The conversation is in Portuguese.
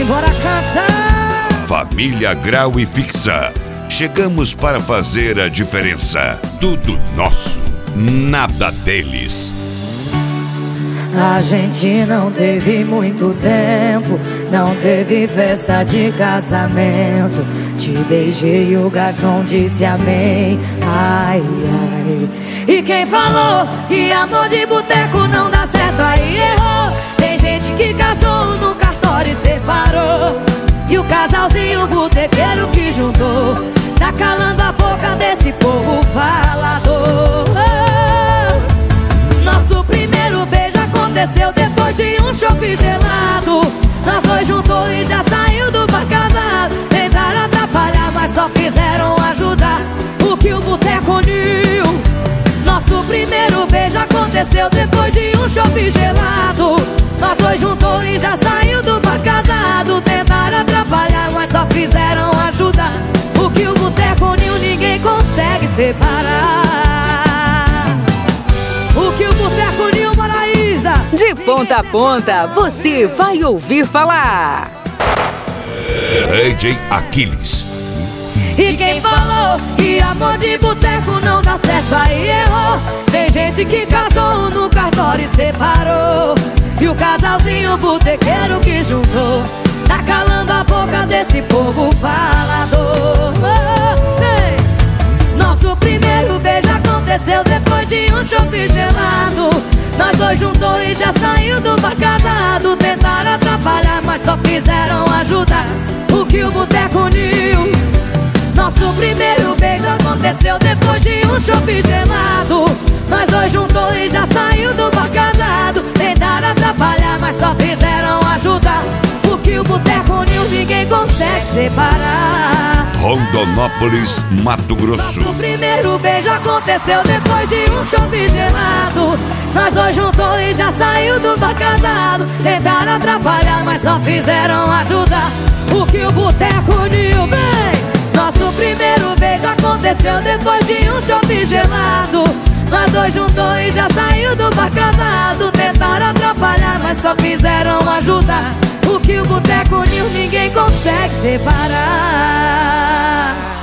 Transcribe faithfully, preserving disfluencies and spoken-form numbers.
Simbora cantar. Família Grau e Fixa. Chegamos para fazer a diferença. Tudo nosso, nada deles. A gente não teve muito tempo, não teve festa de casamento. Te beijei e o garçom disse amém. Ai, ai. E quem falou que amor de boteco não dá certo, aí errou. Tem gente que casou no cartório e separou. E o casalzinho botequeiro que juntou tá calando a boca desse povo falador. Nosso primeiro beijo aconteceu depois de um chopp gelado. Nós dois juntou e já saiu do bar casado. Tentaram atrapalhar, mas só fizeram ajudar o que o boteco uniu. Nosso primeiro beijo aconteceu depois de um chopp gelado. Nós dois juntou e já saiu do bar casado. Tentaram atrapalhar, mas só fizeram ajudar o que o boteco uniu. Ninguém consegue separar o que o boteco uniu, Paraísa. De ponta a ponta, você vai ouvir falar. D J Aquiles. E quem falou que amor de boteco não dá certo, aí errou. Tem gente que casou no cartório e separou. E o casalzinho botequeiro que juntou tá calando a boca desse povo falador. Oh, hey. Nosso primeiro beijo aconteceu depois de um chopp gelado. Nós dois juntou e já saiu do bar casado. Tentaram atrapalhar, mas só fizeram ajudar o que o boteco uniu. Nosso primeiro beijo aconteceu depois de um chopp gelado. Nós dois juntou e já saiu do bar casado. Tentaram atrapalhar, mas só fizeram ajudar o que o boteco uniu. Ninguém consegue separar. Rondonópolis, Mato Grosso. Nosso primeiro beijo aconteceu depois de um chopp gelado. Nós dois juntou e já saiu do bar casado. Tentaram atrapalhar, mas só fizeram ajudar o que o boteco uniu. Vem! Nosso primeiro beijo aconteceu depois de um chopp gelado. Nós dois juntou e já saiu do bar casado. Tentaram atrapalhar, mas só fizeram ajudar o que o boteco uniu. Ninguém consegue separar.